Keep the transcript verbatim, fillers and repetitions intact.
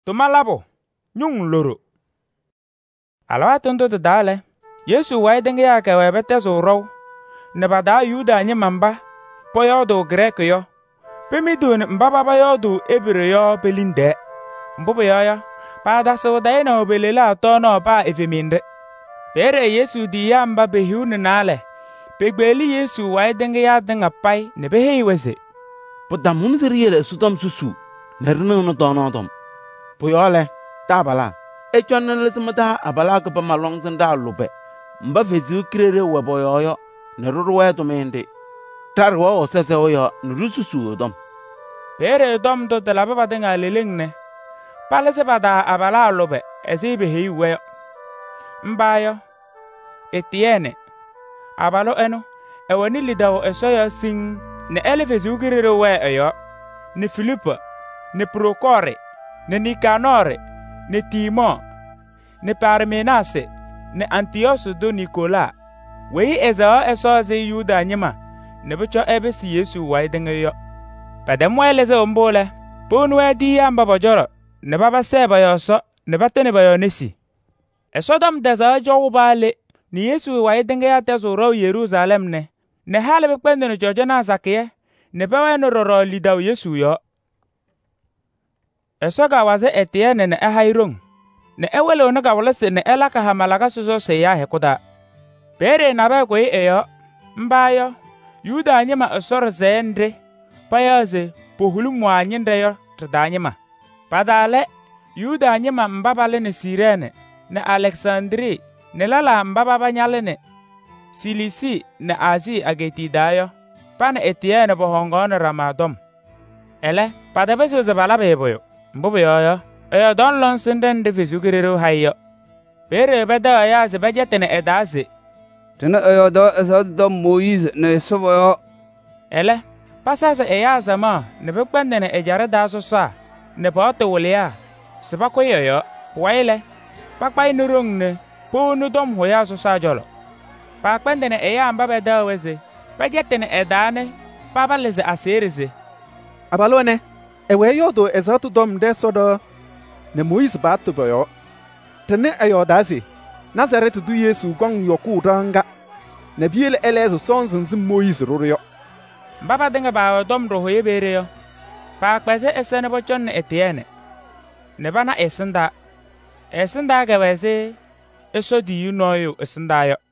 tuma labo nyung loro alawa tonto de dale Yesu wai dinga ya ka webe tezo row ne ba da Yuda nyi mamba po yodo Grek yo pemi dun mbaba ba yodo Ebere yo belinde mbobo yo yo pa da so da ina obelela to no ba efeminde pere Yesu di ya mba behu ne nale pegbeli Yesu wai dinga ya dinga pai ne be hei wese Pota mun seriele sutom susu nerno no tono tom Puyole tabala e chonna le smata abala ko pa malong sanda lupe mba fezu krere we boyoyo ne ruwe to mende tarwa o sese oyo nurususu dom pere dom do de la baba denga lelengne pale se bada abala lupe ezibe hei we mbayo Etienne abalo eno e woni lidawo esoyo sing ne elefezu krere we ayo ne Filipo ne Prokore ne Nikanore ne Timon ne Parmenase ne Antiochus do Nicola wei eza eso ze Yuda nyima ne becho ebesi Yesu wai denga yo padam wele ze ombole ponu edi amba bojoro ne baba seba yo so ne batene ba yo nesi esodam deza jowo bale ni Yesu wai denga ya tezo ro Jerusalem ne ne hale be kwende no jojo na zakiye ne bawe no roro lidaw Yesu yo Esoga waze Etienne ne ehairong ne ewele onaga walase ne elaka hamalaga soso se ya hekuda pere na ba koi eyo mbayo Yuda nyima esor zende payaze pohulu anyinde yo tdanyima padale Yuda nyima mbabale ne Sirene ne Alexandri ne lala mbaba banyale ne Silisi ne Azi ageti dayo pana Etienne bohongone ramadom ele padabese zabala beboyo mbobo yoyo eyo don lon sinden de fizugirero hayo pere beda ya ze bajetene edaze tene eyo do eso do Moise ne sobo ele pasasa eya zama ne bekpandene ejare da so sa ne pote wolia se ba ko yoyo waile pakpa inurong ne ponu dom hoya so sa jolo pa kpandene eya mbabe da weze bajetene edane papa leze asereze abalone ewe yodo ezatu dom de sodo ne Moise batu boyo tene ayo dazi Nazareth du Yesu gong yoku danga ne biele elezo sonzin zim Moise roryo mbaba denga ba dom roho yebere yo pa kpeze esene bochon ne Etienne ne bana esenda esenda ga weze eso di you know you esenda yo